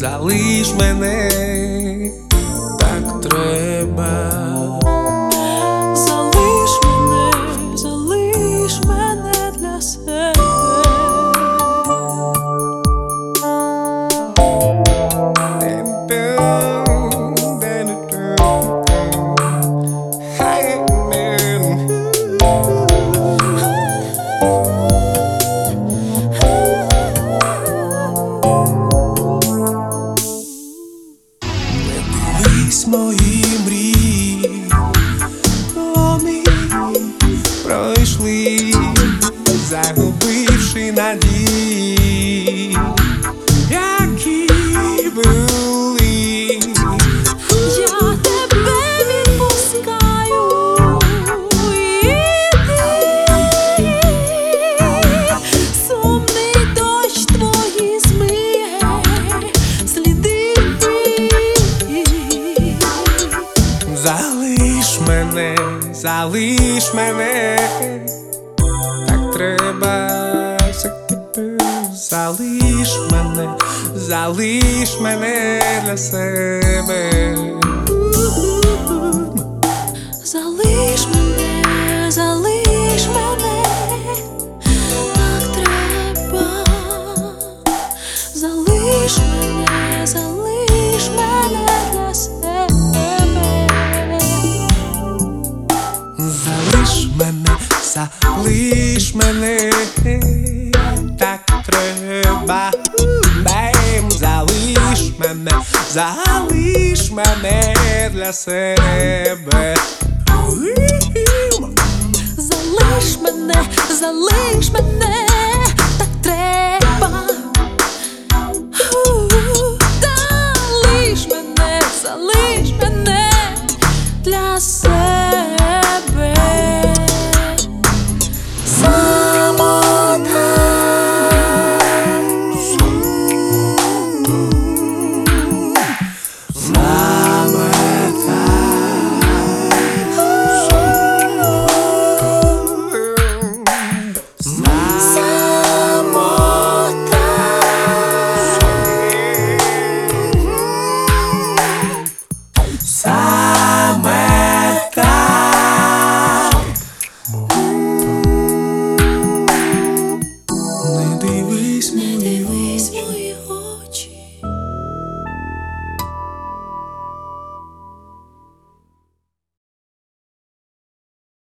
залиш мене, так треба. Залиш мене для себе. Мої мрії, вони пройшли, загубивши надії, які були. Я тебе відпускаю, іди, сумний дощ твої змиє сліди. Залиш мене, так треба. Залиш мене для себе. Залиш мене, так треба. Залиш мене для себе. Залиш мене, так треба. Залиш мене для себе. Залиш мене